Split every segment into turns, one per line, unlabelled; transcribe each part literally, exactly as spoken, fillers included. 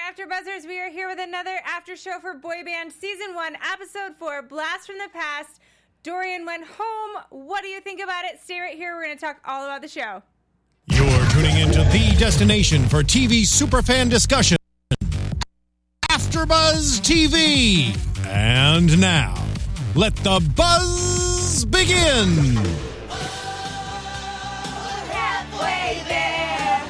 AfterBuzzers, we are here with another after show for Boy Band Season one, Episode four, Blast from the Past. Dorian went home. What do you think about it? Stay right here. We're going to talk all about the show.
You're tuning into the destination for T V superfan discussion, AfterBuzz T V. And now, let the buzz begin.
Halfway there.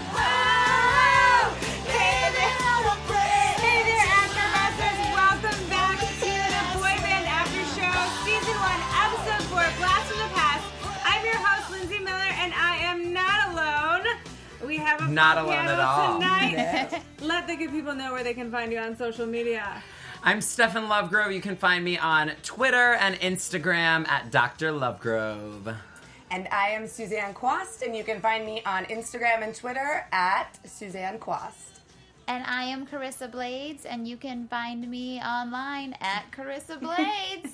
Whoa. Hey there. Hey there, AfterBuzzers. Welcome back to the Boy Band After Show, Season one, Episode four, Blast from the Past. I'm your host, Lindsay Miller, and I am not alone. We have a
Not
full
alone
panel
at all.
tonight. Let the good people know where they can find you on social media.
I'm Stefan Lovegrove. You can find me on Twitter and Instagram at Doctor Lovegrove.
And I am Suzanne Quast, and you can find me on Instagram and Twitter at Suzanne Quast.
And I am Carissa Blades, and you can find me online at Carissa Blades.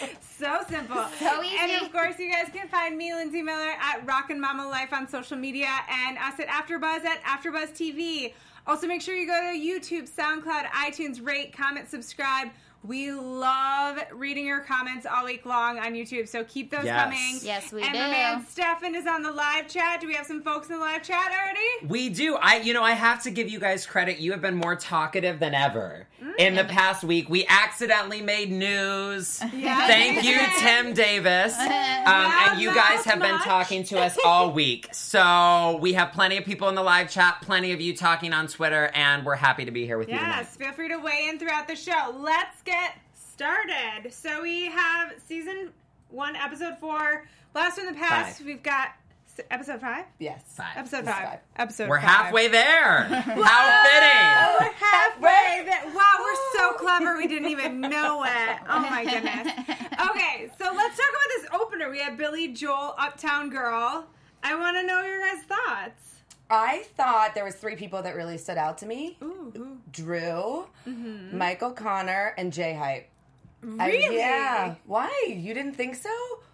So simple.
So easy.
And of course, you guys can find me, Lindsay Miller, at Rockin' Mama Life on social media, and us at AfterBuzz at AfterBuzz T V. Also, make sure you go to YouTube, SoundCloud, iTunes, rate, comment, subscribe. We love reading your comments all week long on YouTube, so keep those
Yes.
coming.
Yes, we
and
do.
my man Stefan is on the live chat. Do we have some folks in the live chat already?
We do. I, you know, I have to give you guys credit. You have been more talkative than ever in the past week. We accidentally made news.
Yes.
Thank you, Tim Davis. Um, and you guys have been
much.
talking to us all week. So we have plenty of people in the live chat, plenty of you talking on Twitter, and we're happy to be here with you tonight.
Yes, feel free to weigh in throughout the show. Let's get started. So we have season one, episode four, Blast from the Past.
Five.
We've got s- episode five?
Yes.
Five.
Episode
This is
five.
five.
Episode
We're
five.
halfway there. How
Oh,
fitting.
we're halfway there. Wow, we're so clever. We didn't even know it. Oh my goodness. Okay, so let's talk about this opener. We have Billy Joel, Uptown Girl. I want to know your guys' thoughts.
I thought there was three people that really stood out to me.
Ooh, ooh.
Drew, Michael Connor, and J-Hype. I-
Really?
yeah. Why? You didn't think so?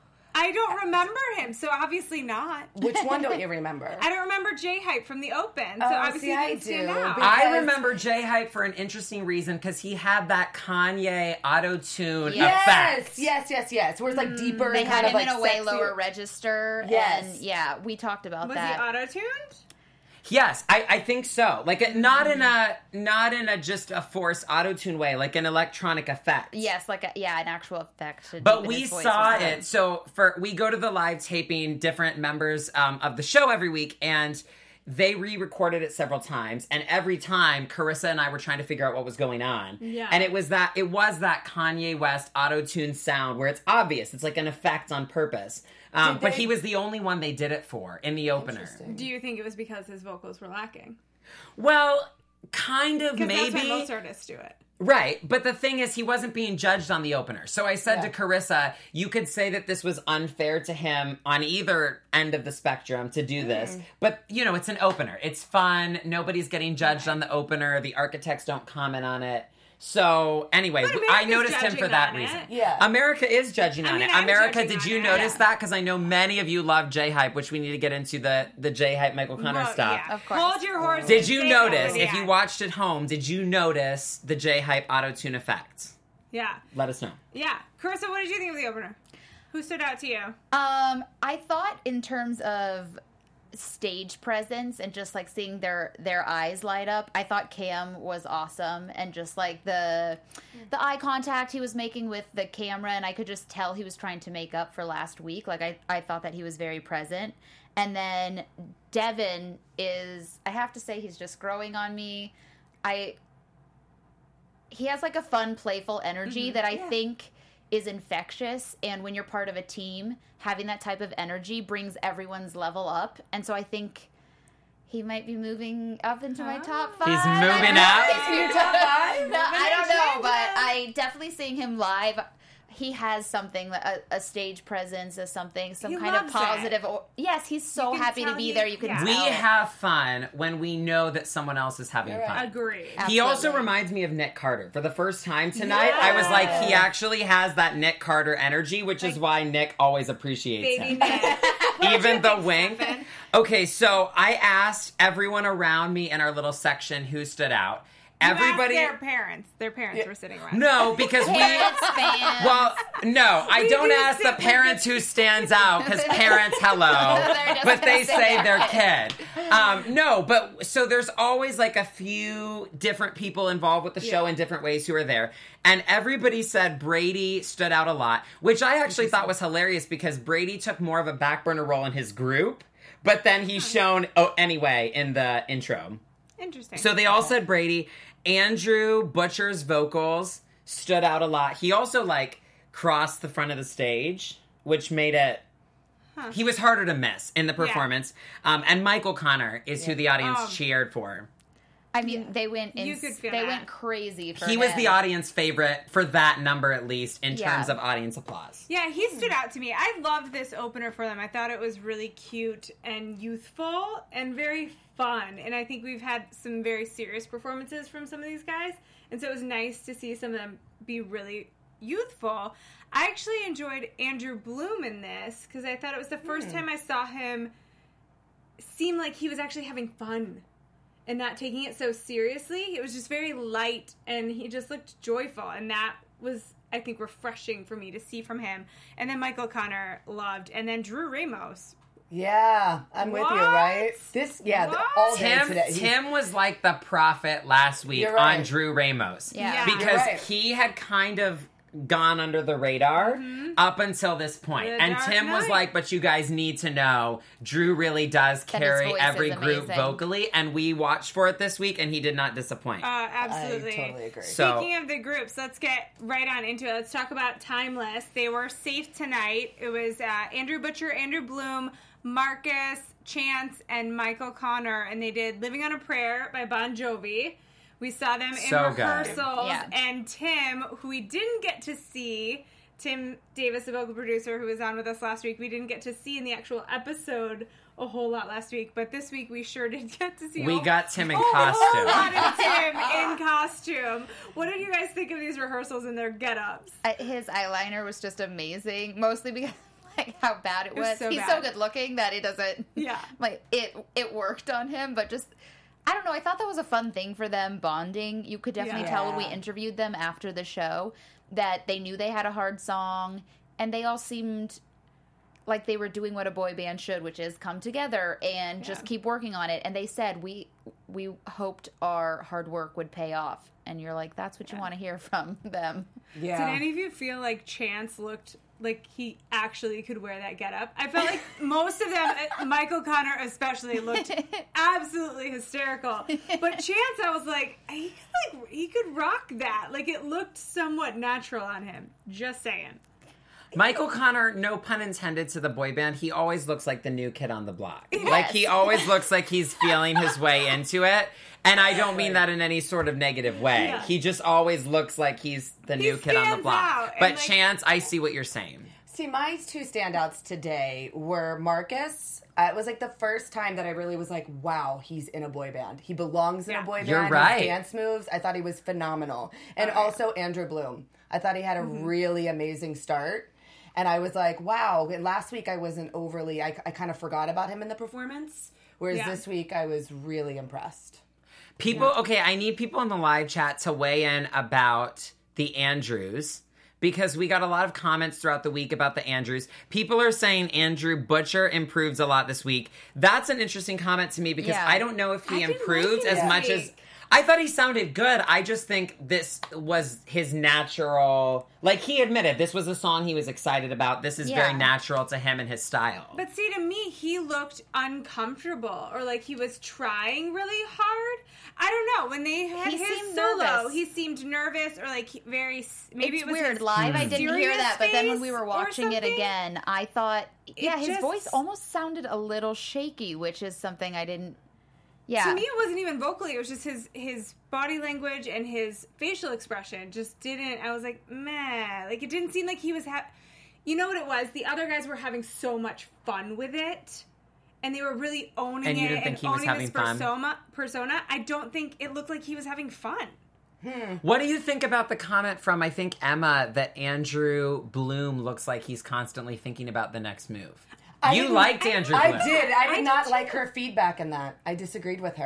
I don't remember him, so obviously not.
Which one don't you remember?
I don't remember J-Hype from the Open, so
Oh,
obviously
see,
he
I
didn't stand
do,
out.
because-
I remember J-Hype for an interesting reason because he had that Kanye auto-tune
Yes,
effect.
Yes, yes, yes. Where it's like deeper
They
and
had
kind
him
of like
in a way
sexier.
lower register.
Yes.
And yeah, we talked about
Was
that.
he auto-tuned?
Yes, I, I think so. Like a, not in a not in a just a forced auto-tune way, like an electronic effect.
Yes, like a, yeah, an actual effect. to
But
deepen
we
his voice
saw
was good.
it. So for we go to the live taping, different members um, of the show every week, and they re-recorded it several times. And every time, Carissa and I were trying to figure out what was going on.
Yeah.
And it was that it was that Kanye West auto-tune sound where it's obvious. It's like an effect on purpose. Um,
Did
but
they-
he was the only one they did it for in the opener.
Interesting.
Do you think it was because his vocals were lacking?
Well, kind of
Because
maybe.
that's why most artists do it.
Right, but the thing is, he wasn't being judged on the opener. So I said
Yeah.
to Carissa, you could say that this was unfair to him on either end of the spectrum to do this. But, you know, it's an opener. It's fun. Nobody's getting judged on the opener. The architects don't comment on it. So, anyway,
But
w- I
America's
noticed him for
judging
that
on it.
reason.
Yeah.
America is judging
I
on
mean,
it.
I'm
America,
judging
did
on
you
it.
notice
Yeah.
that? Because I know many of you love J-Hype, which we need to get into the, the J-Hype Michael Connor
Well,
stuff.
yeah.
Of course.
Hold your horses.
Did you
Say
notice,
that.
if you watched at home, did you notice the J-Hype auto-tune effect?
Yeah.
Let us know.
Yeah. Carissa, what did you think of the opener? Who stood out to you?
Um, I thought in terms of stage presence and just like seeing their their eyes light up, I thought Cam was awesome, and just like the the eye contact he was making with the camera, and I could just tell he was trying to make up for last week. Like I, I thought that he was very present. And then Devin is, I have to say, he's just growing on me. I he has like a fun, playful energy that I
Yeah.
think is infectious, and when you're part of a team, having that type of energy brings everyone's level up. And so I think he might be moving up into my top five.
He's
I
moving
don't know.
up?
He's in your top five?
No, I don't know,
Moving
but
up.
I definitely seeing him live. He has something, a, a stage presence, or something, some
He
kind of
loves it.
positive. Or, yes, he's so
You can
happy to
tell
be
he-
there. You can
yeah.
tell.
We have fun when we know that someone else is having
You're
fun.
right.
Agree.
He also
Absolutely.
reminds me of Nick Carter. For the first time tonight, I was like, he
Yes.
actually has that Nick Carter energy, which is why Nick always appreciates
Baby
him.
Nick. What did
Even
you
the
think,
wink.
Stefan?
Okay, so I asked everyone around me in our little section who stood out. everybody.
You asked their parents. Their parents
Yeah.
were sitting around.
No, because we.
Parents, fans.
Well, no, I
We
don't
do
ask
sit
the
with
parents who stands out because parents, hello,
They're just
but they
gonna
say
sit
their
there.
kid. Um, no, but so there's always like a few different people involved with the show in different ways who are there. And everybody said Brady stood out a lot, which I actually thought was hilarious because Brady took more of a back burner role in his group, but then he's shown oh, anyway in the intro.
Interesting.
So they all said Brady. Andrew Butcher's vocals stood out a lot. He also like crossed the front of the stage, which made it. He was harder to miss in the performance. Um, and Michael Connor is who the audience
Um,
cheered for.
I mean, they went. In,
You could feel
they
that.
went crazy for
He was
him.
the audience favorite for that number, at least in
Yeah.
terms of audience applause.
Yeah, he stood out to me. I loved this opener for them. I thought it was really cute and youthful and very fun. And I think we've had some very serious performances from some of these guys. And so it was nice to see some of them be really youthful. I actually enjoyed Andrew Bloom in this because I thought it was the first time I saw him seem like he was actually having fun and not taking it so seriously. It was just very light and he just looked joyful. And that was, I think, refreshing for me to see from him. And then Michael Connor loved. And then Drew Ramos.
Yeah, I'm with you,
What?
right? This, yeah, the,
What?
all day
Tim,
today. He's-
Tim was like the prophet last week
You're right.
on Drew Ramos.
Yeah.
Yeah.
Because
You're right.
he had kind of gone under the radar up until this point.
The
And
Dark
Tim was
Knight.
like, but you guys need to know, Drew really does
That his
carry
voice
every
is
group
amazing.
vocally, and we watched for it this week, and he did not disappoint.
Uh,
I
absolutely.
totally agree.
So-
Speaking of the groups, let's get right on into it. Let's talk about Timeless. They were safe tonight. It was uh, Andrew Butcher, Andrew Bloom, Marcus, Chance, and Michael Connor, and they did Living on a Prayer by Bon Jovi. We saw them in
So good.
rehearsals,
Yeah.
and Tim, who we didn't get to see, Tim Davis, the vocal producer who was on with us last week, we didn't get to see in the actual episode a whole lot last week, but this week we sure did get to see
We
a
got Tim in
a whole
costume.
lot of Tim in costume. What did you guys think of these rehearsals and their get-ups?
I- His eyeliner was just amazing, mostly because like how bad it
It was
was.
so
He's
bad.
so good looking that it doesn't.
Yeah.
Like it, it worked on him, but just. I don't know. I thought that was a fun thing for them bonding. You could definitely
Yeah.
tell when we
Yeah.
interviewed them after the show that they knew they had a hard song, and they all seemed like they were doing what a boy band should, which is come together and just
Yeah.
keep working on it. And they said we we hoped our hard work would pay off, and you're like, that's what you want to hear from them.
yeah.
Did any of you feel like Chance looked like he actually could wear that getup? I felt like most of them, uh, Michael Connor especially, looked absolutely hysterical. But Chance, I was like, he could, like, he could rock that. Like, it looked somewhat natural on him. Just saying.
Michael Connor, no pun intended to the boy band, he always looks like the new kid on the block. Like, he always looks like he's feeling his way into it. And I don't mean that in any sort of negative way.
Yeah.
He just always looks like he's the
He
new kid on the
stands
block.
out, and,
But
like-
Chance, I see what you're saying.
See, my two standouts today were Marcus. Uh, it was like the first time that I really was like, wow, he's in a boy band. He belongs in
Yeah.
a boy band.
You're
His
right.
dance moves, I thought he was phenomenal. And also Andrew Bloom. I thought he had a
Mm-hmm.
really amazing start. And I was like, wow. And last week I wasn't overly, I, I kind of forgot about him in the performance. Whereas
Yeah.
this week I was really impressed.
People, okay, I need people in the live chat to weigh in about the Andrews because we got a lot of comments throughout the week about the Andrews. People are saying Andrew Butcher improves a lot this week. That's an interesting comment to me because
Yeah.
I don't know if he
I didn't
improved
like him
as
this
much as
week.
I thought he sounded good. I just think this was his natural, like he admitted this was a song he was excited about. This is very
Yeah.
natural to him and his style.
But see, to me, he looked uncomfortable or like he was trying really hard. I don't know. When they had
He
his
seemed
solo,
nervous.
he seemed nervous or like he- very. Maybe
It's
it was
weird.
his
Live, I didn't hear
serious
that, but then when we
face
were
or
watching it
something.
again, I thought, yeah, his
just-
voice almost sounded a little shaky, which is something I didn't. Yeah,
To me, it wasn't even vocally. It was just his his body language and his facial expression just didn't. I was like, meh. Like it didn't seem like he was. Ha- you know what it was? The other guys were having so much fun with it, and they were really owning
And you
it
didn't think
and
he was
owning
having
his
fun?
persona. Persona. I don't think it looked like he was having fun.
What do you think about the comment from, I think, Emma, that Andrew Bloom looks like he's constantly thinking about the next move?
I
You
didn't-
liked Andrew
I
Bloom.
did. I did
I
not
did
like
too.
her feedback in that. I disagreed with her.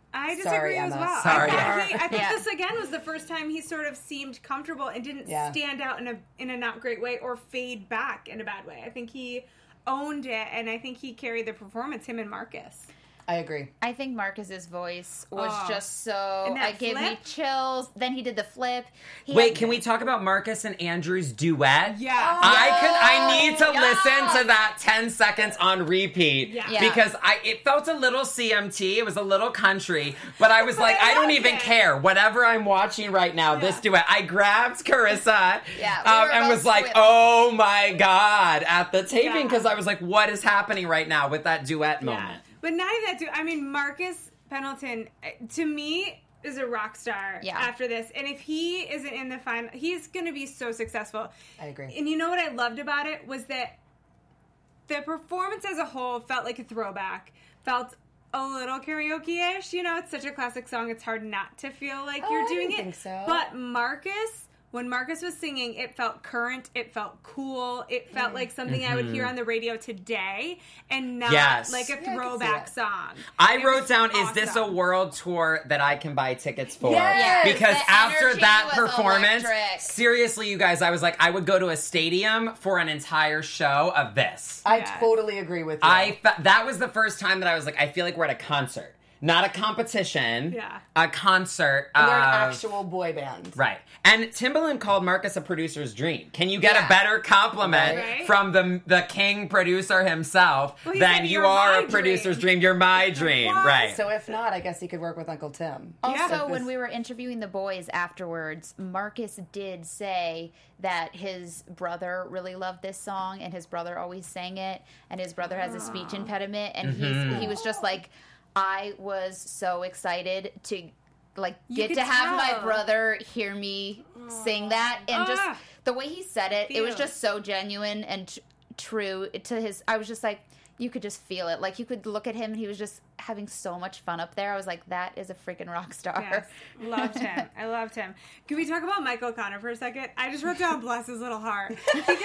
I disagree
Sorry,
as
Emma.
well.
Sorry.
I thought, he, I thought
Yeah.
this again was the first time he sort of seemed comfortable and didn't
Yeah.
stand out in a in a not great way or fade back in a bad way. I think he owned it, and I think he carried the performance. Him and Marcus.
I agree.
I think Marcus's voice was
Oh.
just so.
And that
It gave me
flip?
chills. Then he did the flip. He
Wait,
had-
can we talk about Marcus and Andrew's duet?
Yeah.
I could. I need to
Yeah.
listen to that ten seconds on repeat
Yeah.
Yeah.
because I. It felt a little C M T. It was a little country, but I was like,
I
I don't
loved
even
it.
care. Whatever I'm watching right now, this
Yeah.
duet. I grabbed Carissa,
Yeah, we
um,
were
and
both
was like,
with-
oh my god, at the taping
Yeah.
because I was like, what is happening right now with that duet
Yeah.
moment?
But not even that, too. I mean, Marcus Pendleton, uh, to me, is a rock star
Yeah.
after this. And if he isn't in the final, he's going to be so successful.
I agree.
And you know what I loved about it was that the performance as a whole felt like a throwback, felt a little karaoke-ish. You know, it's such a classic song, it's hard not to feel like
Oh,
you're
I
doing
didn't
it.
think so.
But Marcus... When Marcus was singing, it felt current, it felt cool, it felt like something I would hear on the radio today, and not
Yes.
like a
Yeah, I can see
throwback
that.
song.
I
It
wrote
was
down, is this a
awesome.
world tour that I can buy tickets for?
Yes!
Because
The
after
energy
that
was
performance,
electric.
seriously, you guys, I was like, I would go to a stadium for an entire show of this.
I
Yeah.
totally agree with you.
I fe- that was the first time that I was like, I feel like we're at a concert. Not a competition.
Yeah.
A concert.
They're an
of-
actual boy band.
Right. And Timbaland called Marcus a producer's dream. Can you get
Yeah.
a better compliment
Right.
from the the king producer himself
Well, he
than
said,
you
"You're
are
my
a producer's
dream."
dream? You're my dream.
What?
Right.
So if not, I guess he could work with Uncle Tim.
Also,
Yeah.
when we were interviewing the boys afterwards, Marcus did say that his brother really loved this song, and his brother always sang it, and his brother has a speech impediment, and
Mm-hmm.
he's he was just like, I was so excited to like
You
get
could
to have my
tell.
brother hear me sing that, and just
Ah.
the way he said it, it was
Feel.
just so genuine and t- true to his. I was just like, you could just feel it. Like you could look at him, and he was just having so much fun up there. I was like, that is a freaking rock star.
Yes, loved him. I loved him. Can we talk about Michael Connor for a second? I just wrote down "bless his little heart" because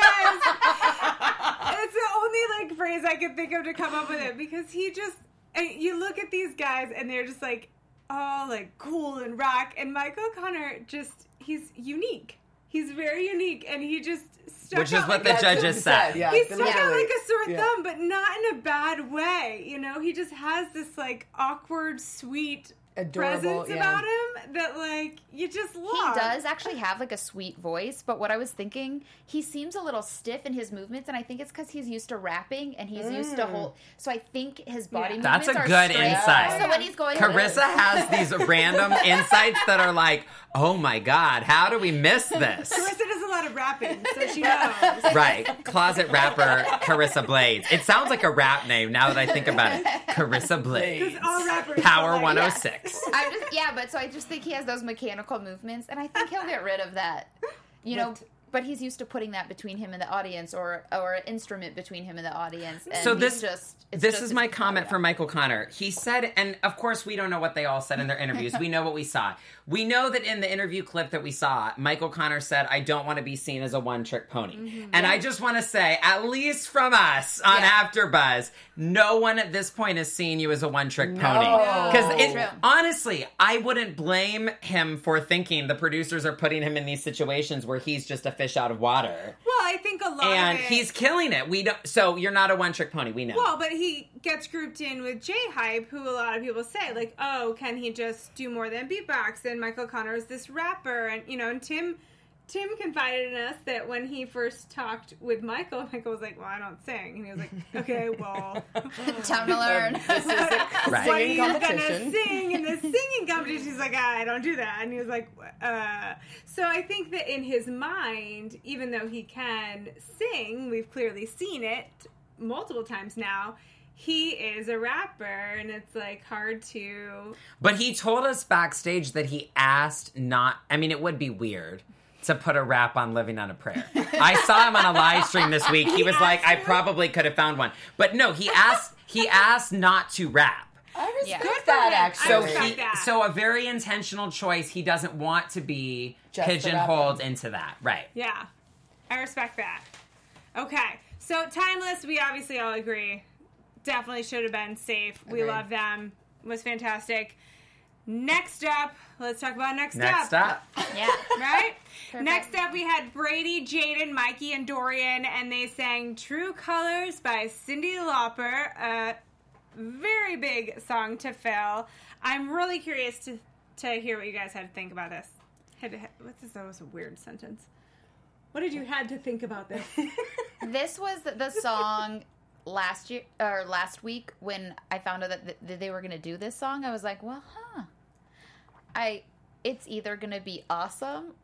it's the only like phrase I could think of to come up with it. Because he just, and you look at these guys and they're just like, oh, like cool and rock, and Michael Connor just he's unique. He's very unique, and he just stuck
Which is
out
what
like
the
a-
That's what
judges
he
said.
Yeah,
He stuck out
literally.
like a sore
Yeah.
thumb, but not in a bad way. You know, he just has this like awkward, sweet
Adorable,
presence
yeah.
about him that like you just
He
love.
does actually have like a sweet voice, but what I was thinking, he seems a little stiff in his movements, and I think it's because he's used to rapping and he's used to hold. So I think his body
Yeah.
movements
That's a
are
good
straight.
insight.
So when he's going,
Carissa has these random insights that are like, oh my God, how do we miss this?
Carissa does a lot of rapping, so she knows.
Right. Closet rapper Carissa Blades. It sounds like a rap name now that I think about it. Carissa Blades.
Because all rappers
Power
are like,
one oh six.
I'm just yeah, but so I just think he has those mechanical movements, and I think he'll get rid of that. You know.
But-
But he's used to putting that between him and the audience, or or an instrument between him and the audience. And
So
he's
this
just it's
this
just
is
his
my
persona.
comment for Michael Connor. He said, and of course we don't know what they all said in their interviews. We know what we saw. We know that in the interview clip that we saw, Michael Connor said, "I don't want to be seen as a one-trick pony."
Mm-hmm.
And I just want to say, at least from us on
Yeah.
AfterBuzz, no one at this point has seen you as a one-trick pony.
No.
Because
True.
honestly, I wouldn't blame him for thinking the producers are putting him in these situations where he's just a fish out of water.
Well, I think a lot
And
of it,
he's killing it. We don't. So you're not a one trick pony. We know.
well, but he gets grouped in with J-Hype, who a lot of people say, like, oh, can he just do more than beatbox? And Michael Connor is this rapper. And, you know, and Tim Tim confided in us that when he first talked with Michael, Michael was like, well, I don't sing. And he was like, okay, well,
Time to learn.
This is a
Right.
what are
singing
you gonna
competition.
sing in the singing competition? He's like, ah, I don't do that. And he was like, uh. So I think that in his mind, even though he can sing, we've clearly seen it multiple times now, he is a rapper, and it's like hard to.
But he told us backstage that he asked not. I mean, it would be weird to put a rap on Living on a Prayer. I saw him on a live stream this week. He was like, I probably could have found one. But no, he asked. He asked not to rap.
I respect
Yeah.
Good for
that,
him.
actually.
So
I respect
he,
that.
so a very intentional choice. He doesn't want to be
Just the
pigeonholed
rapping.
into that, right?
Yeah, I respect that. Okay, so Timeless, we obviously all agree, definitely should have been safe. We
Agreed.
love them. Was fantastic. Next up, let's talk about next,
Next
up.
up.
Yeah.
Right?
Perfect.
Next up, we had Brady, Jaden, Mikey, and Dorian, and they sang True Colors by Cyndi Lauper, a very big song to fill. I'm really curious to, to hear what you guys had to think about this. Had to, what's this? That was a weird sentence. What did you had to think about this?
This was the, the song last year or last week when I found out that, th- that they were going to do this song. I was like, well, huh. I it's either going to be awesome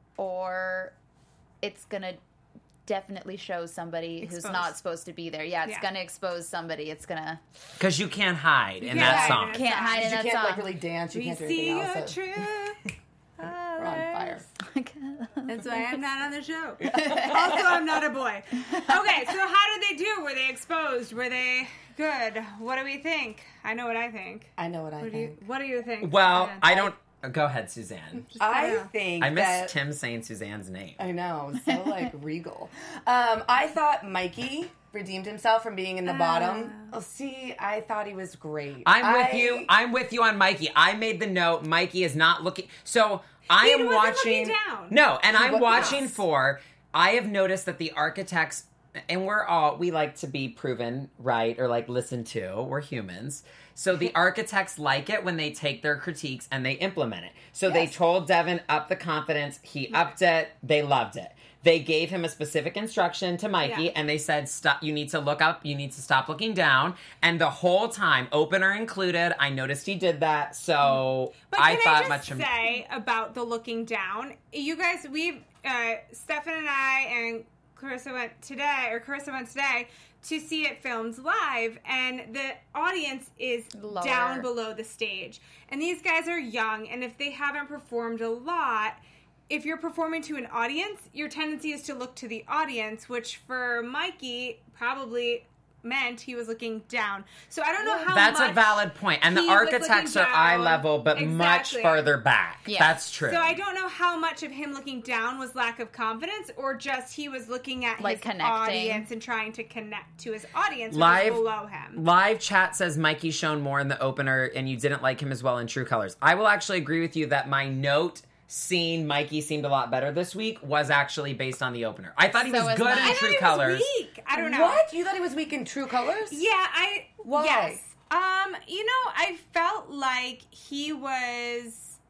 or it's going to definitely show somebody
Exposed.
who's not supposed to be there. Yeah, it's
Yeah.
going to expose somebody. It's going to
Because you can't hide in
can't
that
hide
song.
in it.
can't hide in
You
that
can't
song.
like really dance. You
We
can't do
see
anything
your
else. so-
true
We're on fire.
That's why I'm not on the show. Also, I'm not a boy. Okay, so how did they do? Were they exposed? Were they good? What do we think? I know what I think.
I know what I
What do you,
think.
what do you think?
Well,
Suzanne?
I don't. Go ahead, Suzanne.
I
Yeah.
think
I miss
that,
Tim saying Suzanne's name.
I know, so like regal. Um, I thought Mikey redeemed himself from being in the bottom. Oh, see, I thought he was great.
I'm with
I-
you. I'm with you on Mikey. I made the note. Mikey is not looking. So I
He
am
wasn't
watching.
looking down.
No, and I'm
was-
watching
yes.
for. I have noticed that the architects, and we're all we like to be proven right or like listened to. We're humans. So the architects like it when they take their critiques and they implement it. So they
Yes.
told Devin up the confidence. He upped it. They loved it. They gave him a specific instruction to Mikey,
Yeah.
and they said, "Stop! You need to look up. You need to stop looking down." And the whole time, opener included, I noticed he did that. So
But
I
can
thought
I just
much. of
say about the looking down? You guys, we, uh, Stefan and I and Carissa went today, or Carissa went today to see it filmed live, and the audience is
Lower.
down below the stage. And these guys are young, and if they haven't performed a lot, if you're performing to an audience, your tendency is to look to the audience, which for Mikey probably meant he was looking down. So I don't know how
That's
much
a valid point. And the
he was
architects
looking
are eye
down.
level, but much
Exactly.
farther back.
Yeah.
That's true.
So I don't know how much of him looking down was lack of confidence or just he was looking at
Like
his
connecting.
audience and trying to connect to his audience which
Live-
was below him.
Live chat says Mikey shone more in the opener, and you didn't like him as well in True Colors. I will actually agree with you that my note seeing Mikey seemed a lot better this week was actually based on the opener. I thought he
So
was
was
good
mine.
in
I thought
True
he
Colors.
was weak. I don't know.
What? You thought he was weak in True Colors?
Yeah, I
Why?
yes. Um, you know, I felt like he was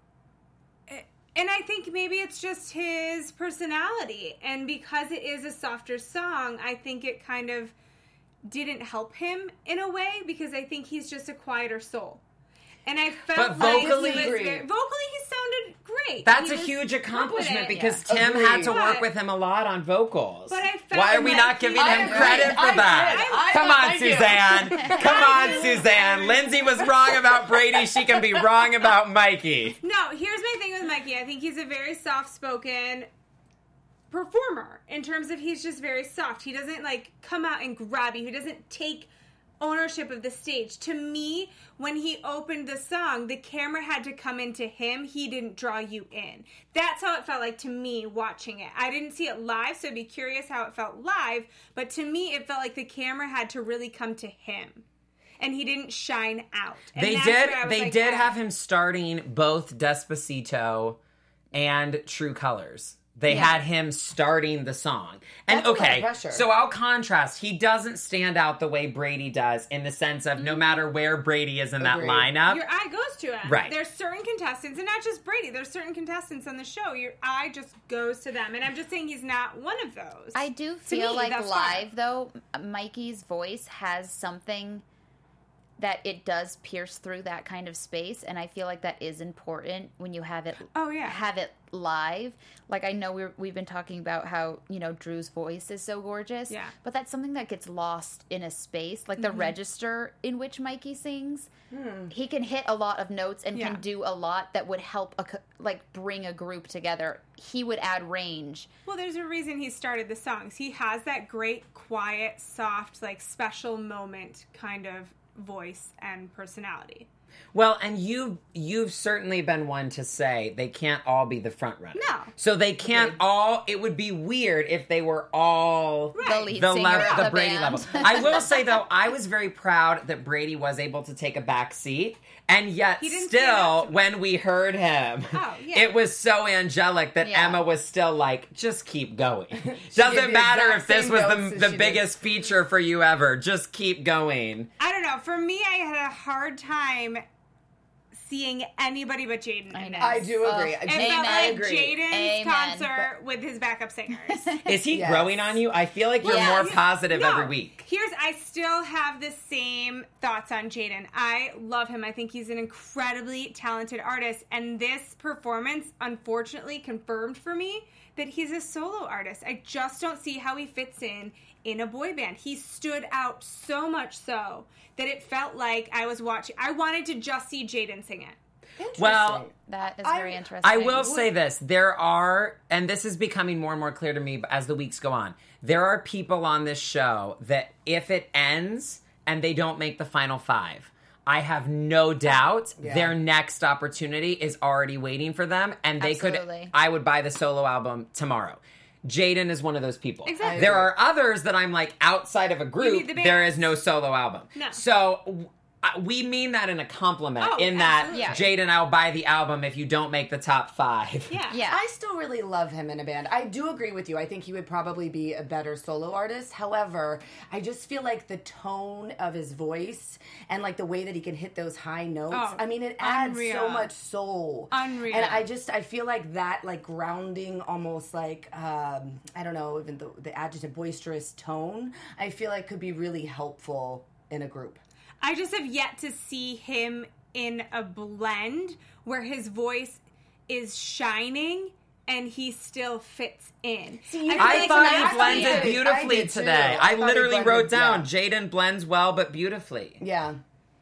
and I think maybe it's just his personality, and because it is a softer song, I think it kind of didn't help him in a way because I think he's just a quieter soul. And I felt
But
like
vocally-
he was
Agree.
very, vocally he sounded great.
That's
He
a
was
huge accomplishment
confident.
because
Yeah.
Tim had to
Agreed.
work
But-
with him a lot on vocals.
But I felt
Why are we
like
not
he-
giving
I
him
agree.
credit for
I
that?
did. I
Come
thought
on,
I did.
Suzanne. Come on, Suzanne. Lindsay was wrong about Brady. She can be wrong about Mikey.
No, here's my thing with Mikey. I think he's a very soft-spoken performer in terms of he's just very soft. He doesn't like come out and grab you. He doesn't take ownership of the stage. To me, when he opened the song, the camera had to come into him. He didn't draw you in. That's how it felt like to me watching it. I didn't see it live, so I'd be curious how it felt live, but to me it felt like the camera had to really come to him. And he didn't shine out. And
They
that's
did.
where I was
They
like,
did
ah.
have him starting both Despacito and True Colors. They
Yeah.
had him starting the song. And
That's a lot of
okay,
pressure.
so I'll contrast. He doesn't stand out the way Brady does in the sense of no matter where Brady is in that
Agreed.
lineup.
Your eye goes to him.
Right.
There's certain contestants, and not just Brady. There's certain contestants on the show. Your eye just goes to them, and I'm just saying he's not one of those.
I do
To
feel
me,
like
thus far.
live though, Mikey's voice has something that it does pierce through that kind of space, and I feel like that is important when you have it.
Oh, yeah.
have it live. Like I know we're, we've been talking about how you know Drew's voice is so gorgeous,
Yeah.
but that's something that gets lost in a space, like the register in which Mikey sings. He can hit a lot of notes and
Yeah.
can do a lot that would help a, co- like bring a group together. He would add range.
Well, there's a reason he started the songs. He has that great, quiet, soft, like special moment kind of voice and personality.
Well, and you you've certainly been one to say they can't all be the front runner.
No.
So they can't all. It would be weird if they were all
The lead
the,
singer
level,
of
the
the
Brady
band.
level. I will say though, I was very proud that Brady was able to take a back seat, and yet
He didn't stand
still,
up to me.
when we heard him,
Oh, yeah.
it was so angelic that
Yeah.
Emma was still like, "Just keep going.
gave
Doesn't
the
matter
exact
if this
same
was
notes
the
as
the
she did.
biggest feature for you ever. Just keep going."
I don't know. For me, I had a hard time seeing anybody but Jaden.
I
in
know.
this.
I do agree.
Ugh.
It
Jaden,
felt
I
like
agree.
Jaden's
Amen.
concert with his backup singers.
Is he
Yes.
growing on you? I feel like you're
Yeah.
more
He's-
positive
No,
every week.
Here's, I still have the same thoughts on Jaden. I love him. I think he's an incredibly talented artist. And this performance, unfortunately, confirmed for me that he's a solo artist. I just don't see how he fits in in a boy band. He stood out so much so that it felt like I was watching. I wanted to just see Jaden sing it.
Well,
That is
I-
very interesting.
I will say this. There are, and this is becoming more and more clear to me as the weeks go on, there are people on this show that if it ends and they don't make the final five, I have no doubt
Yeah.
their next opportunity is already waiting for them, and they
Absolutely.
could, I would buy the solo album tomorrow. Jaden is one of those people.
Exactly.
There are others that I'm like, outside of a
need
group,
the
there
bands.
is no solo album.
No.
So w- uh, we mean that in a compliment,
Oh,
in that,
absolutely.
Yeah.
Jaden, I'll buy the album if you don't make the top five.
Yeah.
Yeah.
I still really love him in a band. I do agree with you. I think he would probably be a better solo artist. However, I just feel like the tone of his voice and like the way that he can hit those high notes.
Oh,
I mean, it adds
unreal.
so much soul.
Unreal.
And I just I feel like that like grounding, almost like um, I don't know, even the the adjective boisterous tone. I feel like could be really helpful in a group.
I just have yet to see him in a blend where his voice is shining and he still fits in.
See, you
feel
I
like
thought
that's
he blended
the-
I
beautifully
did too.
today.
I
I,
thought he
literally
blended-
wrote down,
yeah.
Jaden blends well but beautifully.
Yeah.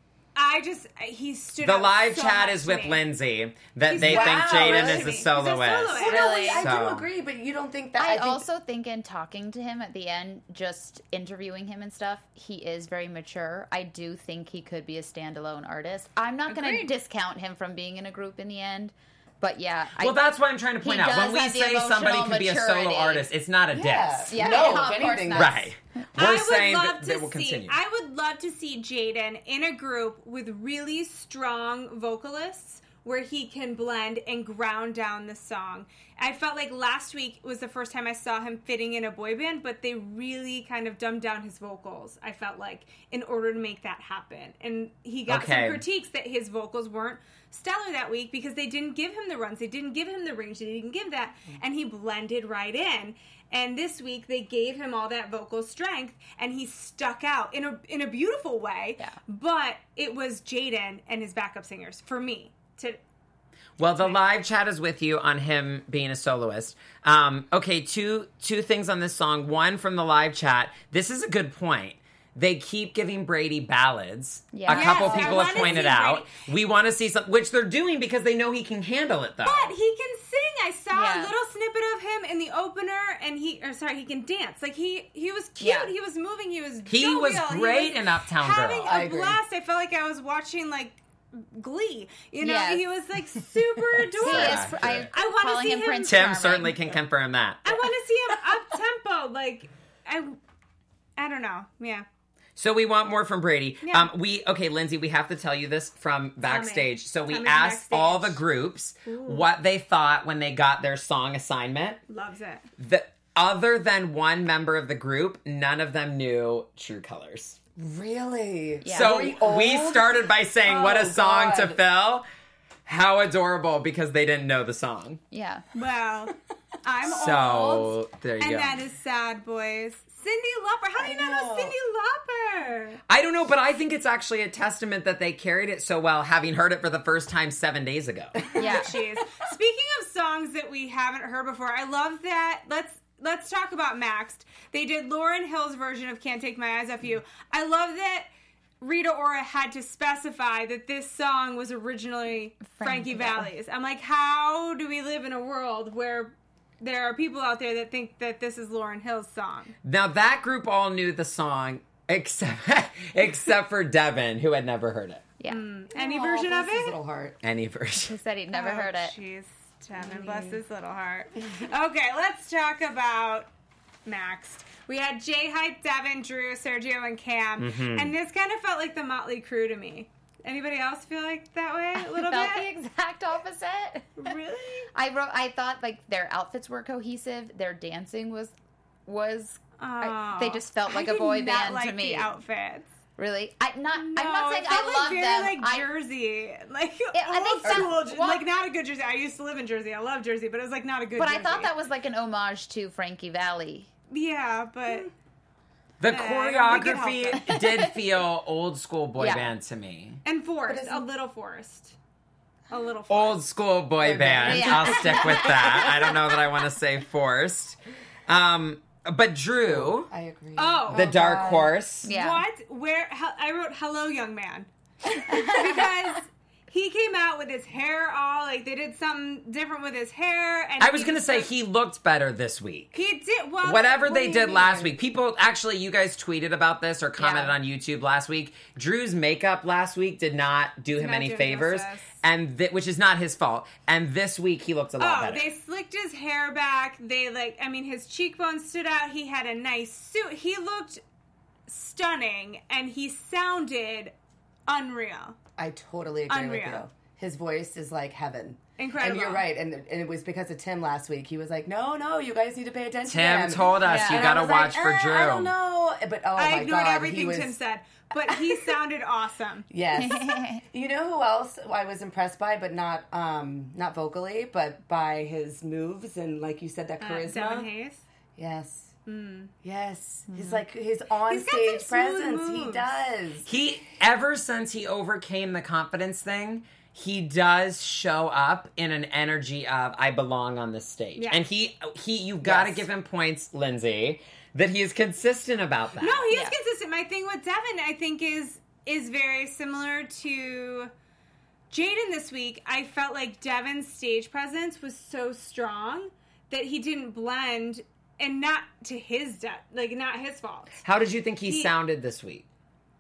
I just he stood
The
out
live
so
chat
much
is
to
with
me.
Lindsay, that
He's-
they
Wow,
think Jaden
really?
is a
He's a
soloist.
soloist.
Well, no,
Really?
I
So-
do agree, but you don't think that
I,
I, think,
also think in talking to him at the end, just interviewing him and stuff, he is very mature. I do think he could be a standalone artist. I'm not going to
Agreed.
discount him from being in a group in the end, but yeah.
Well,
I,
that's what I'm trying to point
He
out.
does
When we
have the
say somebody
emotional
could be a solo
maturity.
artist, it's not a
Yeah.
diss.
Yeah,
no,
no,
if
of course
anything,
not.
that's-
Right.
I
We're
would
saying
love
that,
to
that we'll
see.
continue.
I would love to see Jaden in a group with really strong vocalists where he can blend and ground down the song. I felt like last week was the first time I saw him fitting in a boy band, but they really kind of dumbed down his vocals, I felt like, in order to make that happen. And he got
Okay.
some critiques that his vocals weren't stellar that week because they didn't give him the runs, they didn't give him the range, they didn't give that, and he blended right in. And this week they gave him all that vocal strength, and he stuck out in a in a beautiful way.
Yeah.
But it was Jaden and his backup singers for me to.
Well, the live chat is with you on him being a soloist. Um, okay, two two things on this song. One from the live chat. This is a good point. They keep giving Brady ballads.
Yeah.
A couple
Yes, I
people have
wanna
pointed
see
out.
Brady.
We want to see some, which they're doing because they know he can handle it, though.
But he can sing. I saw
Yeah.
a little snippet of him in the opener, and he, or sorry, he can dance. Like he, he was cute.
Yeah.
He was moving. He was.
He was
jovial,
great
was
in Uptown
having
Girl.
a
I agree.
blast. I felt like I was watching like Glee. You know,
Yes.
he was like super
he
adorable.
is,
Actor.
I,
I wanna
calling
see
him
him-
Prince
Tim
Charming.
certainly can confirm that.
I want to see him up tempo. Like I, I don't know. Yeah.
So we want more from Brady.
Yeah.
Um, we okay, Lindsay. We have to tell you this from backstage. So we
Tell me
asked
backstage.
all the groups what they thought when they got their song assignment.
Loves it.
The other than one member of the group, none of them knew True Colors.
Really?
Yeah.
So
Were we
we
old?
started by saying, "What a
Oh,
song to
God.
fill!" How adorable, because they didn't know the song.
Yeah.
Well, I'm old.
So there you
And
go.
that is sad, boys. Cindy Lauper. How do you not know
know.
Cindy Lauper?
I don't know, but I think it's actually a testament that they carried it so well, having heard it for the first time seven days ago.
Yeah.
Jeez. Speaking of songs that we haven't heard before, I love that. Let's let's talk about Maxed. They did Lauryn Hill's version of Can't Take My Eyes Off You. I love that Rita Ora had to specify that this song was originally Frankie,
Frankie
Valli's. I'm like, how do we live in a world where there are people out there that think that this is Lauryn Hill's song?
Now that group all knew the song, except except for Devin, who had never heard it.
Yeah.
Any
Aw,
version
bless
of
his
it?
little heart.
Any version.
He said he'd never
Oh,
heard it.
Jeez, Devin, bless his little heart. Okay, let's talk about Maxed. We had Jay Hype, Devin, Drew, Sergio, and Cam,
Mm-hmm.
and this kind of felt like the Motley Crew to me. Anybody else feel like that way a little
Felt
bit?
the exact opposite.
Really?
I wrote. I thought like their outfits were cohesive. Their dancing was was. I- they just felt like
I
a boy
did not
band
like
to me.
The outfits.
Really, I not.
No,
I'm not saying
it felt
I
like
love
very
them.
like
I,
Jersey, like
I
old
think that-
school, Jer-
well-
like not a good Jersey. I used to live in Jersey. I love Jersey, but it was like not a good.
but
Jersey.
I thought that was like an homage to Frankie Valli.
yeah, but
The
Uh,
choreography did feel old school boy
Yeah.
band to me.
and forced
isn't-
a little forced, a little forced.
Old school boy
Boy
band.
band.
Yeah.
I'll stick with that. I don't know that I want to say forced. Um, but Drew,
I agree.
Oh.
the dark
God.
horse.
Yeah.
What? Where? He- I wrote "Hello, young man" because he came out with his hair all like they did something different with his hair. And
I was
he
gonna
just
say
looked-
he looked better this week.
he did well.
Whatever
what
they
do you
did
mean?
last week, people actually, you guys tweeted about this or commented
Yeah.
on YouTube last week. Drew's makeup last week did not do him
not
any
do him
favors,
justice.
and th- which is not his fault. And this week he looked a lot
Oh,
better.
they slicked his hair back. They like, I mean, his cheekbones stood out. He had a nice suit. He looked stunning, and he sounded unreal.
I totally agree with
Unreal.
you. His voice is like heaven.
Incredible.
And you're right. And, and it was because of Tim last week. He was like, no, no, you guys need to pay attention to
Tim
him.
told us
Yeah.
you
And
got to
I was
watch
like,
for
"Uh,
Drew.
I don't know. But oh
I
my
ignored
God.
everything
he was,
Tim said, but he sounded awesome.
Yes. You know who else I was impressed by, but not um not vocally, but by his moves and like you said, that
Uh,
charisma.
Devin Hayes.
Yes. Yes. He's like his on
He's got
stage
some smooth
presence. He
moves.
does.
He ever since he overcame the confidence thing, he does show up in an energy of I belong on this stage.
Yeah.
And he he you got to
Yes.
give him points, Lindsay, that he is consistent about that.
No, he's
Yeah.
consistent. My thing with Devin, I think, is is very similar to Jaden this week. I felt like Devin's stage presence was so strong that he didn't blend, and not to his de- like not his fault.
How did you think he,
He-
sounded this week?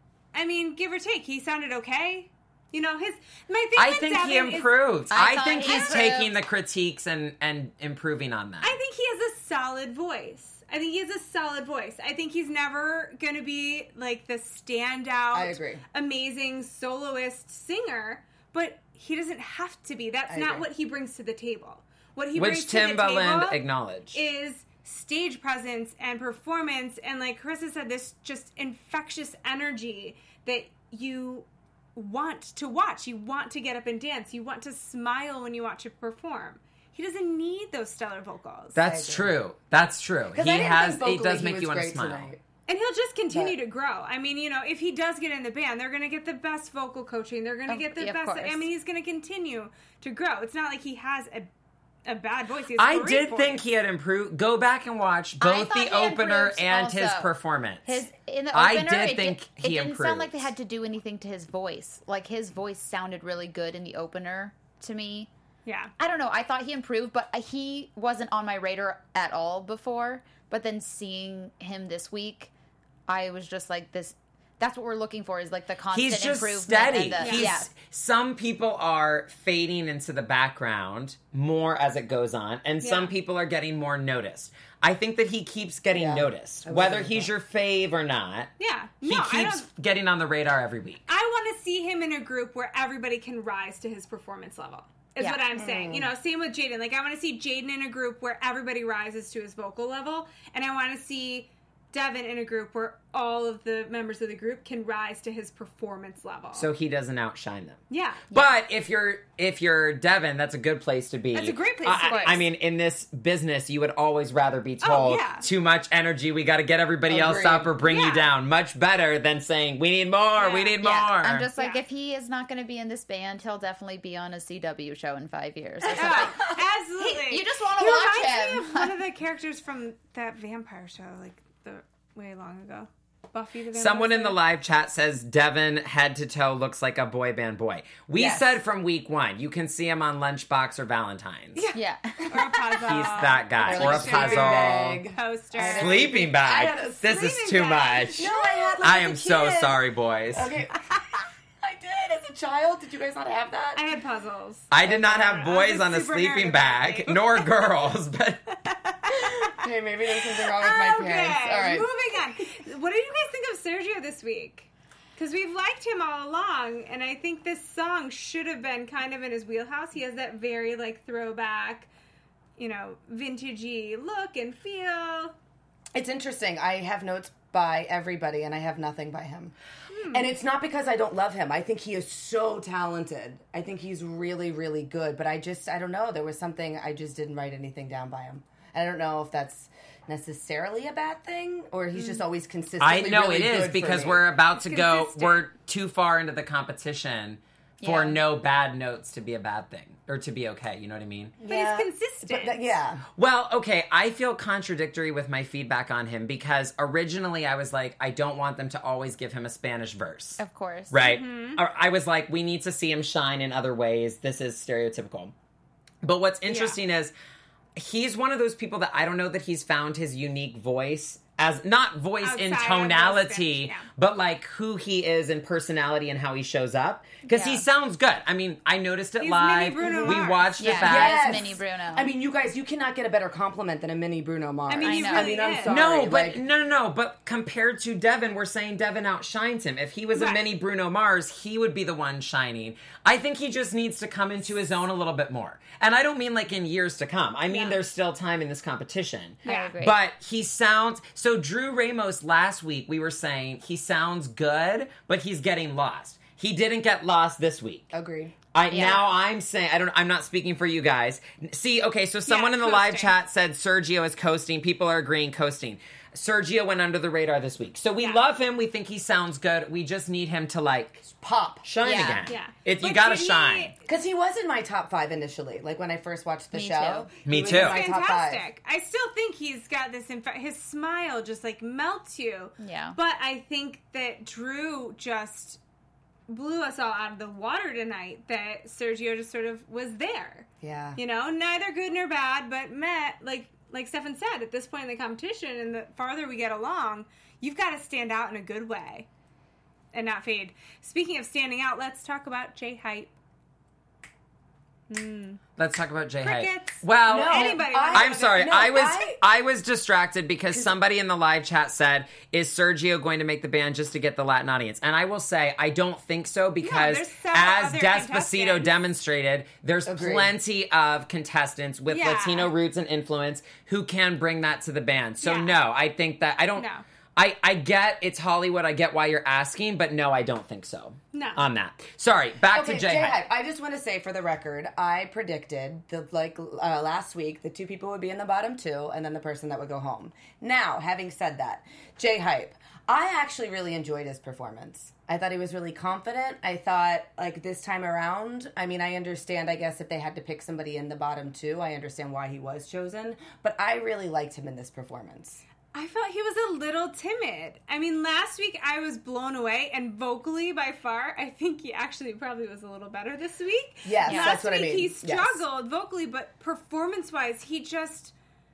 I mean, give or take, he sounded okay. You know, his my thing.
I
with
think
Devin
he
is-
improved.
I
I,
thought
think
he
he's
improved.
taking the critiques and and improving on that.
I think he has a solid voice. I think he has a solid voice. I think he's never going to be like the standout,
I agree.
amazing soloist singer, but he doesn't have to be. That's
I
not
agree.
what he brings to the table. What he brings
Which
to the
Timbaland
table
acknowledged.
is stage presence and performance, and like Carissa said, this just infectious energy that you want to watch. You want to get up and dance. You want to smile when you watch it perform. He doesn't need those stellar vocals.
That's
I
true. That's true.
'Cause
He
I didn't
has.
think
It
vocally
does
he
make
was
you want to
great
smile.
tonight.
And he'll just continue
But-
to grow. I mean, you know, if he does get in the band, they're going to get the best vocal coaching. They're going to
Of-
get the
yeah, of
best. I
course.
mean, he's going to continue to grow. It's not like he has a, a bad voice. He has
I
a great
did
voice.
think he had improved. Go back and watch
I
both
thought
the
he
opener
improved
and his
also.
performance.
His in the
I
opener,
did
it
think
did,
he
it didn't sound like
improved.
they had to do anything to his voice. Like his voice sounded really good in the opener to me.
Yeah.
I don't know. I thought he improved, but he wasn't on my radar at all before. But then seeing him this week, I was just like, this. That's what we're looking for, is like the constant
He's just
improvement.
steady.
And the,
He's
yeah.
some people are fading into the background more as it goes on, and some
Yeah.
people are getting more noticed. I think that he keeps getting
Yeah.
noticed,
I would
whether
agree with
he's
that.
your fave or not.
Yeah.
He
No, I
keeps
don't.
getting on the radar every week.
I want to see him in a group where everybody can rise to his performance level. Is
Yeah.
what I'm saying. You know, same with Jaden. Like, I want to see Jaden in a group where everybody rises to his vocal level, and I want to see Devin in a group where all of the members of the group can rise to his performance level.
So he doesn't outshine them.
yeah.
But if you're if you're Devin, that's a good place to be.
That's a great place
I,
to be.
I mean, in this business, you would always rather be told
Oh, yeah.
too much energy. We got to get everybody else
Agreed.
up or bring
Yeah.
you down. Much better than saying we need more. We
Yeah.
need
Yeah,
more.
I'm just like,
Yeah.
if he is not going to be in this band, he'll definitely be on a C W show in five years or something.
Yeah, absolutely.
You just wanna
He
watch
reminds
him.
Me of one of the characters from that vampire show, like the way long ago, Buffy the Vampire
Someone in the
Slayer.
live chat says Devin head to toe looks like a boy band boy. We
Yes.
said from week one, you can see him on Lunchbox or Valentine's.
Yeah.
or a puzzle.
He's that guy.
Or
Or,
like
a
a
puzzle.
sleeping bag.
Poster.
Sleeping
I had
bag.
a
This is
sleeping
too
bag.
much.
No, I had like
I
as a
am so
kid.
sorry, boys.
Okay. I did as a child? Did you guys not have that?
I had puzzles.
I did not have
I
boys
was
on a
super
sleeping
nerd
bag,
about it.
nor girls, but
Okay, maybe there's something wrong with my
Okay,
parents. All right.
moving on. What did you guys think of Sergio this week? Because we've liked him all along, and I think this song should have been kind of in his wheelhouse. He has that very, like, throwback, you know, vintagey look and feel.
It's interesting. I have notes by everybody, and I have nothing by him. And it's not because I don't love him. I think he is so talented. I think he's really, really good. But I just, I don't know. There was something, I just didn't write anything down by him. I don't know if that's necessarily a bad thing, or he's just always consistently
I know
really
it is
good for
because
me.
we're about to go,
consistent.
we're too far into the competition for
Yeah.
no bad notes to be a bad thing, or to be okay, you know what I mean?
But he's consistent.
But that- yeah.
Well, okay, I feel contradictory with my feedback on him because originally I was like, I don't want them to always give him a Spanish verse.
Of course.
Right?
Mm-hmm.
Or I was like, we need to see him shine in other ways. This is stereotypical. But what's interesting is he's one of those people that I don't know that he's found his unique voice as not voice in
Outside of
tonality,
the Spanish, yeah.
but like who he is in personality and how he shows up. Because he
Yeah.
sounds good. I mean, I noticed it
He's
live.
mini Bruno
we
Mars.
watched
Yeah.
it back.
Yes. Mini Bruno.
I mean, you guys, you cannot get a better compliment than a mini Bruno Mars.
I mean, he
I know.
really
I mean, I'm
is.
sorry.
No, but
like-
no, no, no. But compared to Devin, we're saying Devin outshines him. If he was a
Right.
mini Bruno Mars, he would be the one shining. I think he just needs to come into his own a little bit more. And I don't mean like in years to come. I mean
Yeah.
there's still time in this competition.
I agree.
But he sounds so. Drew Ramos last week we were saying he sounds good, but he's getting lost. He didn't get lost this week.
Agreed.
I
Yeah.
now I'm saying I don't I'm not speaking for you guys. See, okay, so someone in the live
coasting.
chat said Sergio is coasting. People are agreeing coasting. Sergio went under the radar this week. So we
Yeah.
love him. We think he sounds good. We just need him to like
Pop.
shine
Yeah.
again.
Yeah.
It, you
But
got to
did he-
shine.
Because he was in my top five initially, like when I first watched the
Me
show.
too.
Me
He was
too.
in my top five.
Fantastic. I still think he's got this. Inf- his smile just like melts you.
Yeah.
But I think that Drew just blew us all out of the water tonight. That Sergio just sort of was there.
Yeah.
You know, neither good nor bad, but met like like Stefan said at this point in the competition, and the farther we get along, you've got to stand out in a good way and not fade. Speaking of standing out, let's talk about J Hype.
Let's talk about J Hype.
Crickets.
Well,
No,
Anybody
I-
wants
I'm
to-
sorry.
No,
I was
I-
I, was distracted because somebody in the live chat said, "Is Sergio going to make the band just to get the Latin audience?" And I will say, I don't think so because,
there's several
as
other
Despacito
contestants.
demonstrated, there's
Agreed.
plenty of contestants with
Yeah.
Latino roots and influence who can bring that to the band. So
Yeah.
no, I think that I don't.
No.
I, I get it's Hollywood. I get why you're asking, but no, I don't think so.
No.
On that. Sorry. Back
Okay,
to J
J-Hype.
Hype.
I just want to say for the record, I predicted the like uh, last week the two people would be in the bottom two, and then the person that would go home. Now, having said that, J-Hype, I actually really enjoyed his performance. I thought he was really confident. I thought like this time around, I mean, I understand. I guess if they had to pick somebody in the bottom two, I understand why he was chosen. But I really liked him in this performance.
I felt he was a little timid. I mean, last week I was blown away, and vocally by far, I think he actually probably was a little better this week.
Yes,
last
that's what I
week
mean.
he
Yes.
struggled vocally, but performance-wise, he just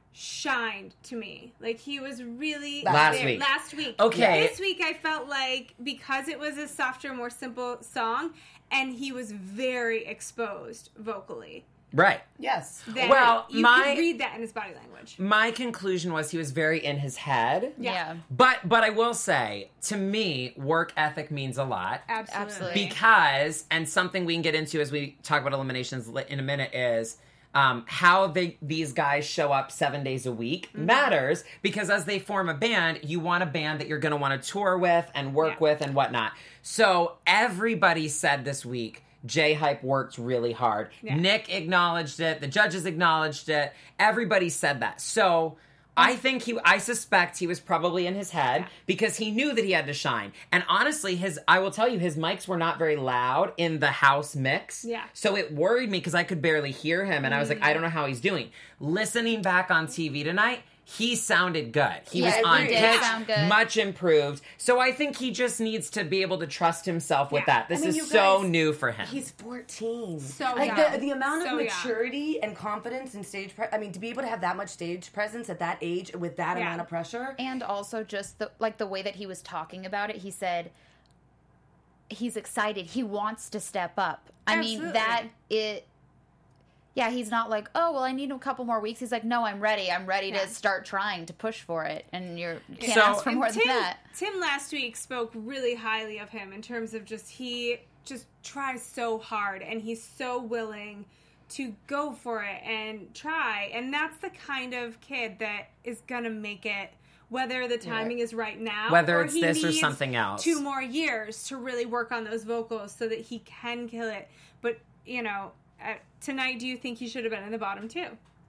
shined to me. Like he was really
Last
there.
week.
Last week,
Okay.
This week I felt like because it was a softer, more simple song, and he was very exposed vocally.
Right.
Yes.
That
Well,
you
my-
could read that in his body language.
My conclusion was he was very in his head.
Yeah.
But but I will say, to me, work ethic means a lot.
Absolutely.
Absolutely.
Because, and something we can get into as we talk about eliminations li- in a minute is um, how they these guys show up seven days a week
Mm-hmm.
matters because as they form a band, you want a band that you're going to want to tour with and work
Yeah.
with and whatnot. So everybody said this week, J Hype worked really hard.
Yeah.
Nick acknowledged it. The judges acknowledged it. Everybody said that. So I think he, I suspect he was probably in his head
Yeah.
because he knew that he had to shine. And honestly, his, I will tell you, his mics were not very loud in the house mix.
Yeah.
So it worried me because I could barely hear him. And I was like, I don't know how he's doing. Listening back on T V tonight, he sounded good. He
Yeah,
was
he
on
did
pitch,
sound good.
much improved. So I think he just needs to be able to trust himself with
Yeah.
that. This
I mean,
is
you
so
guys-
new for him.
He's fourteen.
So
like
young.
the, the amount
So
of
young.
maturity and confidence and stage. Pre- I mean, to be able to have that much stage presence at that age with that
Yeah.
amount of pressure.
And also just the like the way that he was talking about it, he said he's excited. He wants to step up. I
Absolutely.
mean, that it. Yeah, he's not like, oh, well, I need a couple more weeks. He's like, no, I'm ready. I'm ready
Yeah.
to start trying to push for it. And you're, you can't
So-
ask for
And
more
Tim,
than that.
Tim last week spoke really highly of him in terms of just he just tries so hard and he's so willing to go for it and try. And that's the kind of kid that is going to make it, whether the timing is right now,
Whether
or
it's
he
this or
needs
something else.
two more years to really work on those vocals so that he can kill it. But, you know, uh, tonight, do you think he should have been in the bottom two?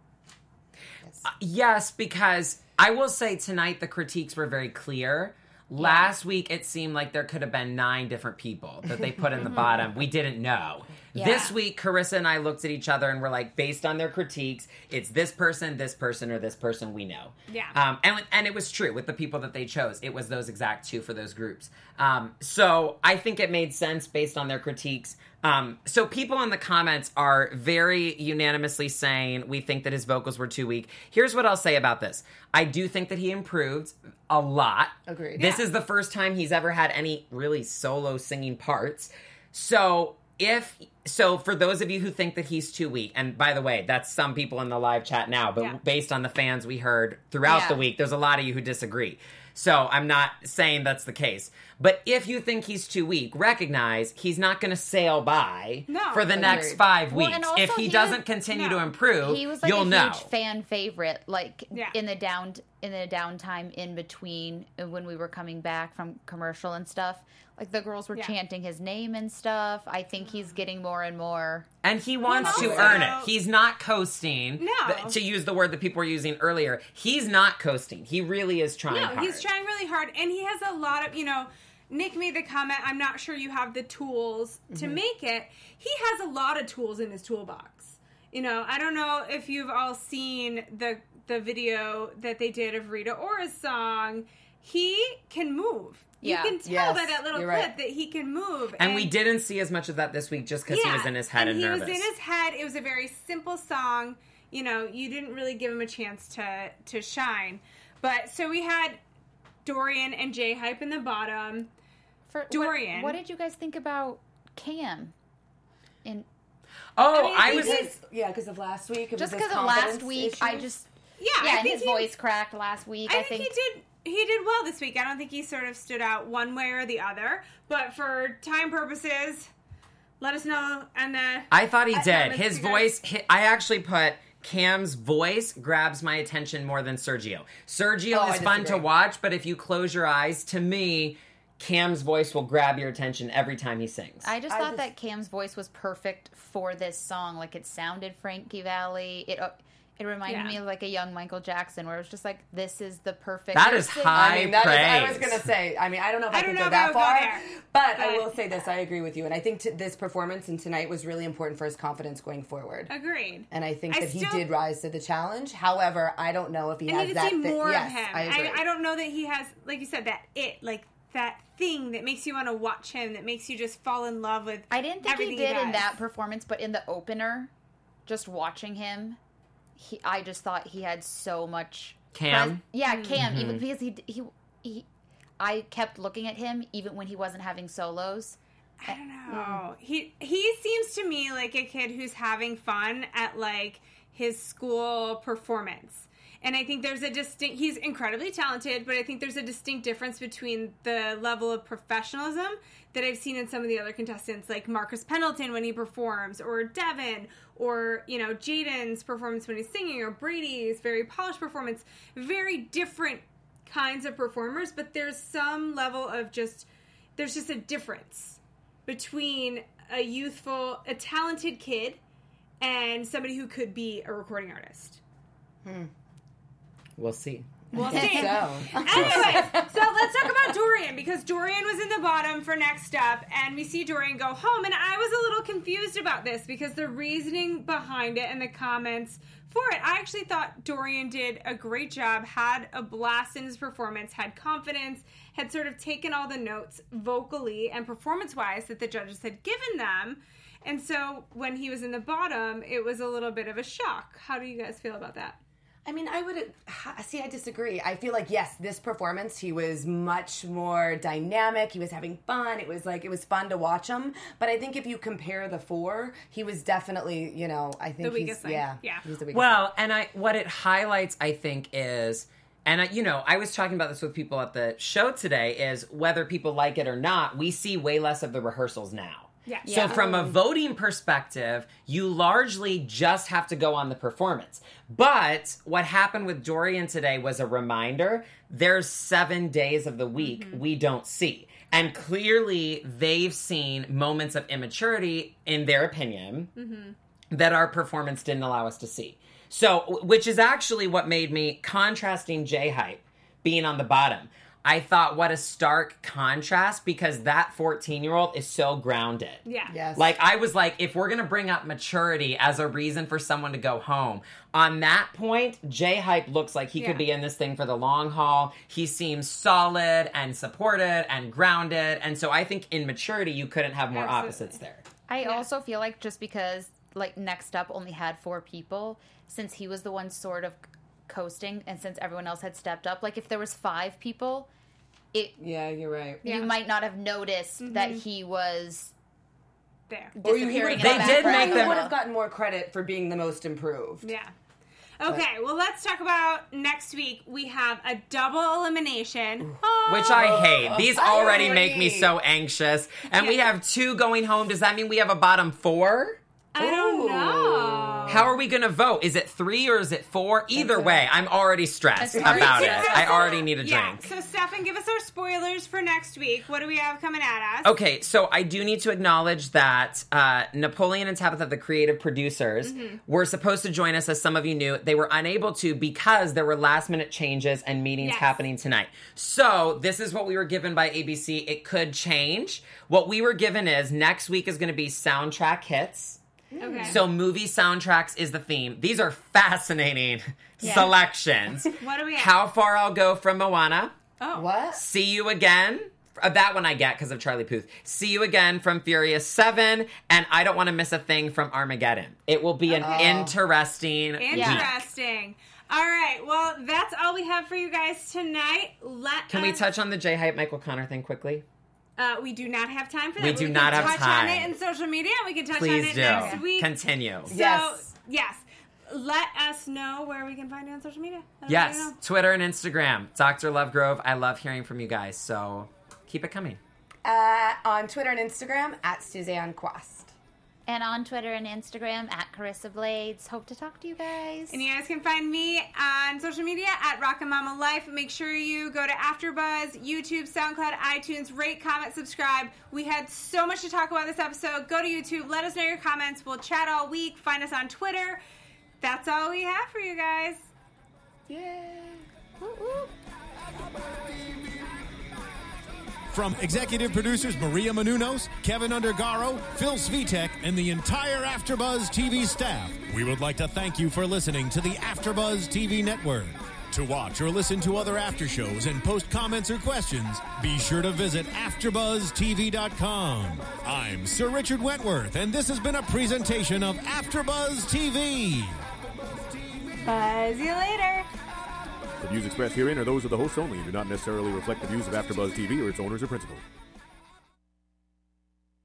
Yes, because I will say tonight the critiques were very clear. Last week it seemed like there could have been nine different people that they put in the bottom. We didn't know.
Yeah.
This week, Carissa and I looked at each other and were like, based on their critiques, it's this person, this person, or this person we know.
Yeah.
Um, and, and it was true with the people that they chose. It was those exact two for those groups. Um, so I think it made sense based on their critiques. Um, so people in the comments are very unanimously saying we think that his vocals were too weak. Here's what I'll say about this. I do think that he improved a lot.
Agreed.
This
Yeah.
is the first time he's ever had any really solo singing parts. So if so for those of you who think that he's too weak, and by the way, that's some people in the live chat now, but
Yeah.
based on the fans we heard throughout
Yeah.
the week, there's a lot of you who disagree. So I'm not saying that's the case. But if you think he's too weak, recognize he's not going to sail by
No.
for the next
Agreed.
five
Well,
weeks.
and also
if he
he
doesn't
was-
continue
no.
to improve,
He was like
you'll
a
know.
huge fan favorite, like
Yeah.
in the down in the downtime in between uh, when we were coming back from commercial and stuff. Like the girls were
Yeah.
chanting his name and stuff. I think he's getting more and more.
And he wants
Well,
to
also-
earn it. He's not coasting.
No.
Th- To use the word that people were using earlier, he's not coasting. He really is trying
No,
hard.
he's trying really hard, and he has a lot of, you know, Nick made the comment, I'm not sure you have the tools to make it. He has a lot of tools in his toolbox. You know, I don't know if you've all seen the the video that they did of Rita Ora's song. He can move.
Yeah.
You can tell
Yes,
by that little
you're
clip
right.
that he can move.
and we didn't see as much of that this week just because he was in his head and,
he
nervous.
was in his head. It was a very simple song. You know, you didn't really give him a chance to to shine. But so we had Dorian and J Hype in the bottom.
For
Dorian.
What, what did you guys think about Cam? In
oh,
I mean,
I,
he
was.
did-
Because, yeah, because of last week. it
just
was his
because of last
confidence
week, I
issues.
just
Yeah,
yeah,
I
and
think
his
he,
voice cracked last week.
I,
I,
think, he did. He did well this week. I don't think he sort of stood out one way or the other. But for time purposes, let us know. And the
I thought he
I-
did.
comments,
His
you guys-
voice, hi- I actually put Cam's voice grabs my attention more than Sergio. Sergio
Oh, I
is fun to
disagree.
watch, but if you close your eyes, to me, Cam's voice will grab your attention every time he sings.
I just
I
thought
just-
that Cam's voice was perfect for this song. Like it sounded Frankie Valli. It uh, it reminded
Yeah.
me of like a young Michael Jackson, where it was just like, this is the perfect.
That is
There's-
high
I mean, that is, I was
praise.
going to say, I mean, I don't know if I,
I
can
don't
go
know if I
that
would go
far,
there,
but, I
but-
will say this, I agree with you. And I think t- this performance and tonight was really important for his confidence going forward.
agreed.
And I think
I
that he
still-
did rise to the challenge. However, I don't know if he
I
has
need to
that
see
thi-
more
yes,
of him.
I, agree.
I, I don't know that he has, like you said, that it, like that thing that makes you want to watch him, that makes you just fall in love with.
I didn't think
everything
he did in
does.
that performance, but in the opener, just watching him, he I just thought he had so much.
Cam?
pres- yeah, Cam. Even because he he he, I kept looking at him even when he wasn't having solos.
I don't know. He he seems to me like a kid who's having fun at like his school performance. And I think there's a distinct he's incredibly talented, but I think there's a distinct difference between the level of professionalism that I've seen in some of the other contestants, like Marcus Pendleton when he performs, or Devin, or, you know, Jaden's performance when he's singing, or Brady's very polished performance. Very different kinds of performers, but there's some level of just there's just a difference between a youthful, a talented kid and somebody who could be a recording artist.
We'll see.
We'll see.
So,
Anyway, so let's talk about Dorian, because Dorian was in the bottom for Next Up, and we see Dorian go home, and I was a little confused about this because the reasoning behind it and the comments for it, I actually thought Dorian did a great job, had a blast in his performance, had confidence, had sort of taken all the notes vocally and performance-wise that the judges had given them, and so when he was in the bottom, it was a little bit of a shock. How do you guys feel about that?
I mean, I would see. I disagree. I feel like yes, this performance he was much more dynamic. He was having fun. It was like it was fun to watch him. But I think if you compare the four, he was definitely, you know, I think
The weakest
he's
link.
yeah,
Yeah.
he's the weakest.
Well, and I what it highlights, I think, is, and I, you know, I was talking about this with people at the show today, is whether people like it or not, we see way less of the rehearsals now.
Yeah.
So
Yeah.
from a voting perspective, you largely just have to go on the performance. But what happened with Dorian today was a reminder. There's seven days of the week
Mm-hmm.
we don't see. And clearly they've seen moments of immaturity, in their opinion,
Mm-hmm.
that our performance didn't allow us to see. So, which is actually what made me, contrasting J-Hype being on the bottom, I thought, what a stark contrast, because that fourteen-year-old is so grounded.
Yeah.
yes,
Like, I was like, if we're going to bring up maturity as a reason for someone to go home, on that point, J-Hype looks like he
Yeah.
could be in this thing for the long haul. He seems solid and supported and grounded. And so I think in maturity, you couldn't have more
Absolutely.
opposites there.
I also feel like just because like Next Up only had four people, since he was the one sort of coasting, and since everyone else had stepped up, like if there was five people, it
yeah, you're right.
Yeah.
you might not have noticed that
Mhm.
he was
There.
Or you
disappearing in
They
the
did
background.
make
You
them-
would have gotten more credit for being the most improved.
Yeah. Okay, well, let's talk about next week. We have a double elimination. Oh.
Which I hate. These
I
already
agree.
make me so anxious. And we
Yeah.
have two going home. Does that mean we have a bottom four?
I don't
Ooh.
know.
How are we going to vote? Is it three or is it four? Either
That's
way,
it.
I'm already stressed
That's
about
me
it.
too.
I already need a
Yeah,
drink.
so Stefan, give us our spoilers for next week. What do we have coming at us?
Okay, so I do need to acknowledge that uh, Napoleon and Tabitha, the creative producers,
Mm-hmm.
were supposed to join us, as some of you knew. They were unable to because there were last minute changes and meetings
Yes.
happening tonight. So this is what we were given by A B C. It could change. What we were given is next week is going to be soundtrack hits.
Okay.
So movie soundtracks is the theme. These are fascinating
Yeah.
selections.
What do we have?
How Far I'll Go from Moana.
oh.
What?
See You Again. Uh, that one I get because of Charlie Puth. See You Again from Furious seven. And I Don't Want to Miss a Thing from Armageddon. It will be an interesting week.
Interesting. All right. Well, that's all we have for you guys tonight. Let
Can we
us-
touch on the J-Hype Michael Connor thing quickly?
Uh, we do not have time for that.
We
but
do
can
not have
touch
time.
on it in social media. We can touch
Please
on it
do.
next week.
Continue.
So,
Yes.
yes. Let us know where we can find you on social media. Let us
Yes,
know.
Twitter and Instagram. Doctor Lovegrove. I love hearing from you guys. So keep it coming.
Uh, on Twitter and Instagram at Suzanne Quast.
and on Twitter and Instagram at Carissa Blades. Hope to talk to you guys.
And you guys can find me on social media at Rockin' Mama Life. Make sure you go to AfterBuzz, YouTube, SoundCloud, iTunes, rate, comment, subscribe. We had so much to talk about this episode. Go to YouTube. Let us know your comments. We'll chat all week. Find us on Twitter. That's all we have for you guys.
Yay.
From executive producers Maria Menounos, Kevin Undergaro, Phil Svitek, and the entire AfterBuzz T V staff, we would like to thank you for listening to the AfterBuzz T V network. To watch or listen to other after shows and post comments or questions, be sure to visit after buzz T V dot com. I'm Sir Richard Wentworth, and this has been a presentation of AfterBuzz T V.
Buzz you later.
The views expressed herein are those of the hosts only and do not necessarily reflect the views of AfterBuzz T V or its owners or principals.